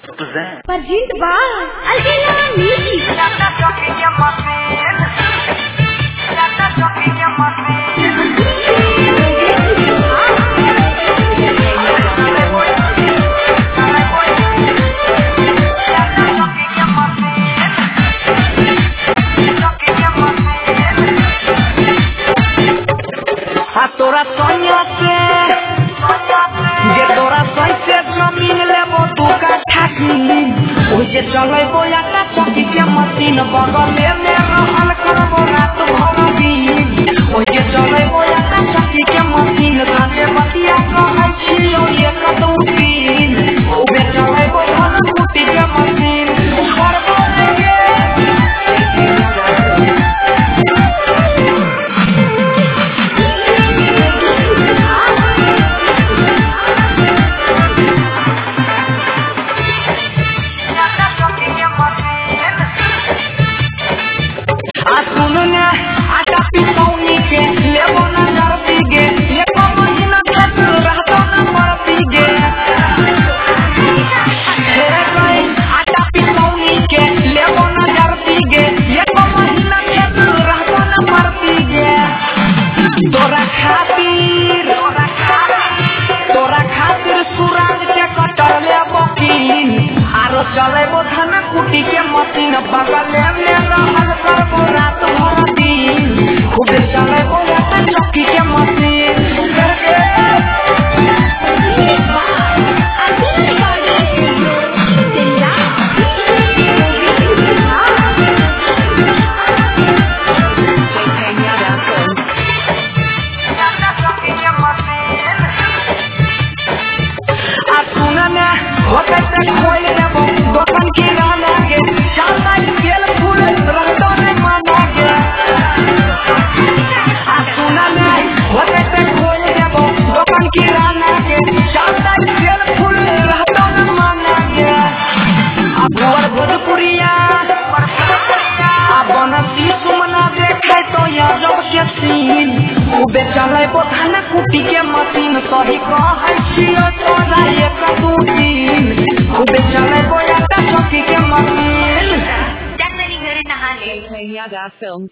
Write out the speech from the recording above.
Present by Alvila तोरा सोनिया से जे तोरा से जमीन लेबो तू का ठाकी ओइ जे चलै बोया का चक्की के मशीन बगले में रहल करबो रात भर दिन ओइ जे चलै बोया का चक्की के मशीन काटे बतिया कहै छी ओ एक दू तीन ओबे चलै बोया कुटी के मशीन करबो गे चले बोधन कुटी के मशीन बगले में रहल करबो रात भर दिन खूब चले बोधन चक्की के मशीन चले बोधन कुटी के मशीन सही कहै छियो तोरा एक दू तीन खूब चले बोया चक्की के machine That's when you heard it in the hand.